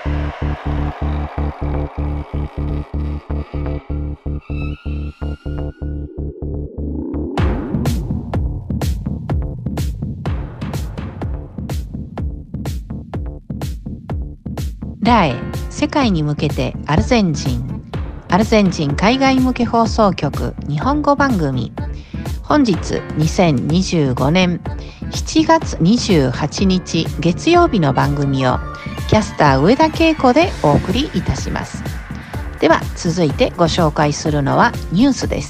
ラエ世界に向けてアルゼンチン海外向け放送局日本語番組。本日2025年7月28日月曜日の番組をキャスター上田恵子でお送りいたします。では続いてご紹介するのはニュースです。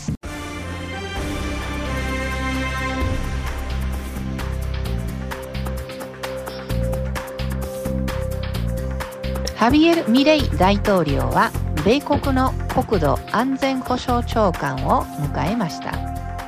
ハビエル・ミレイ大統領は米国の国土安全保障長官を迎えました。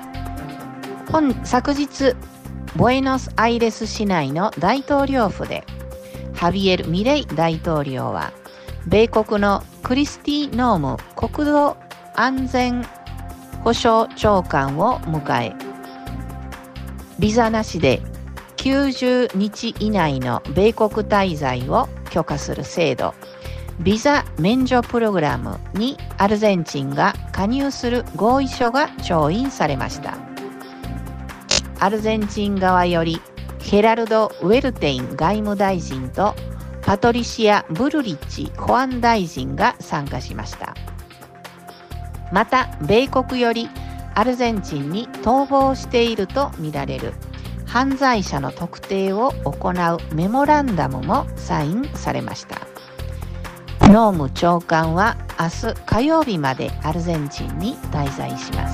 昨日、ボエノスアイレス市内の大統領府でハビエル・ミレイ大統領は米国のクリスティ・ノーム国土安全保障長官を迎え、ビザなしで90日以内の米国滞在を許可する制度、ビザ免除プログラムにアルゼンチンが加入する合意書が調印されました。アルゼンチン側よりヘラルド・ウェルテイン外務大臣とパトリシア・ブルリッチ保安大臣が参加しました。また、米国よりアルゼンチンに逃亡しているとみられる犯罪者の特定を行うメモランダムもサインされました。ノーム長官は明日火曜日までアルゼンチンに滞在します。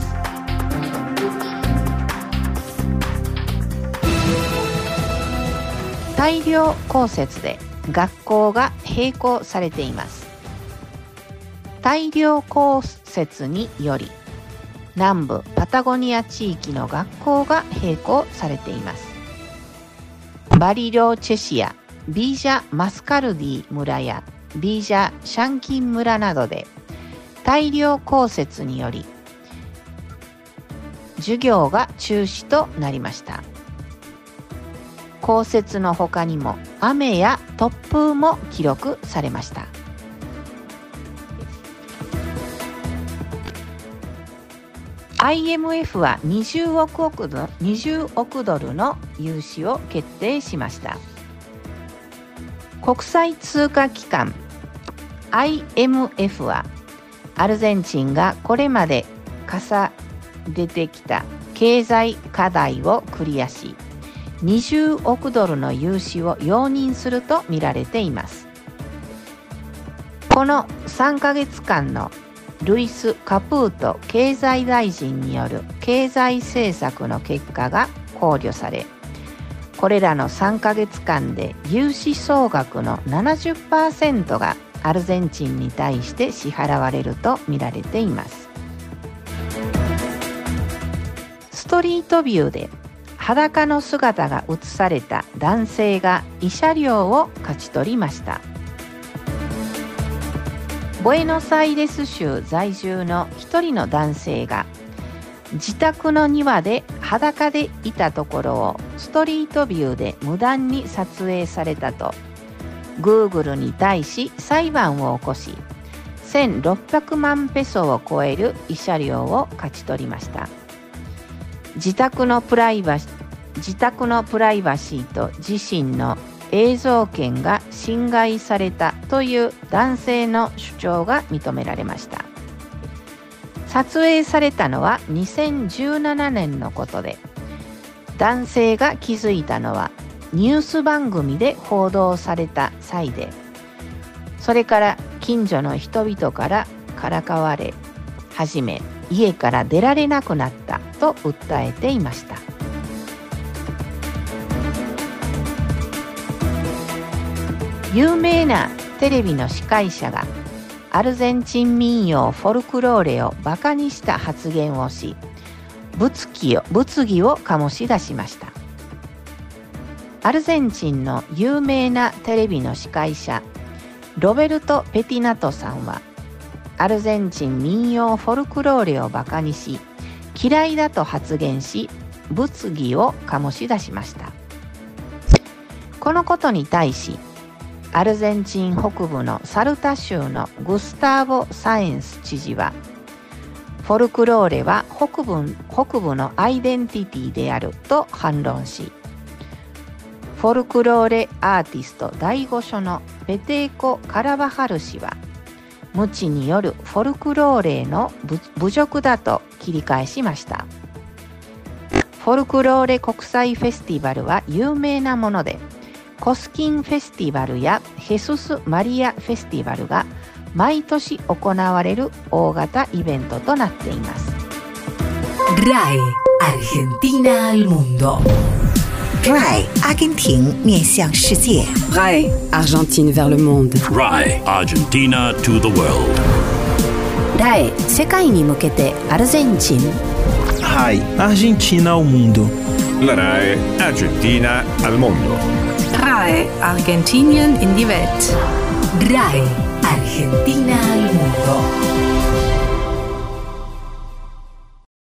大量降雪で学校が閉校されています。大量降雪により南部パタゴニア地域の学校が閉校されています。バリローチェシア、ビージャ・マスカルディ村やビージャ・シャンキン村などで大量降雪により授業が中止となりました。降雪の他にも雨や突風も記録されました。IMF は20億ドルの融資を決定しました。国際通貨機関 IMF はアルゼンチンがこれまで重ねてきた経済課題をクリアし、20億ドルの融資を容認すると見られています。この3ヶ月間のルイス・カプート経済大臣による経済政策の結果が考慮され、これらの3ヶ月間で融資総額の 70% がアルゼンチンに対して支払われると見られています。ストリートビューで裸の姿が映された男性が慰謝料を勝ち取りました。ボエノスアイレス州在住の一人の男性が自宅の庭で裸でいたところをストリートビューで無断に撮影されたと Google に対し裁判を起こし、1600万ペソを超える慰謝料を勝ち取りました。自宅のプライバシーと自身の映像権が侵害されたという男性の主張が認められました。撮影されたのは2017年のことで、男性が気づいたのはニュース番組で報道された際で、それから近所の人々からかわれ始め、家から出られなくなったと訴えていました。有名なテレビの司会者がアルゼンチン民謡フォルクローレをバカにした発言をし、物議を醸し出しました。アルゼンチンの有名なテレビの司会者ロベルト・ペティナトさんは、アルゼンチン民謡フォルクローレをバカにし、嫌いだと発言し、物議を醸し出しました。このことに対しアルゼンチン北部のサルタ州のグスターボ・サエンス知事は、フォルクローレは北部のアイデンティティであると反論し、フォルクローレアーティスト第5書のベテーコ・カラバハル氏は、無知によるフォルクローレの侮辱だと切り返しました。フォルクローレ国際フェスティバルは有名なもので、コスキンフェスティバルやヘスス・マリアフェスティバルが毎年行われる大型イベントとなっています。 RAE Argentina al mundo. RAE Argentina 面向世界。 RAE Argentine vers le monde. RAE Argentina to the world. RAE 世界に向けてアルゼンチン。 RAE Argentina ao mundo. La RAE Argentina al mondo. RAE Argentinien in die Welt. RAE Argentina al mundo.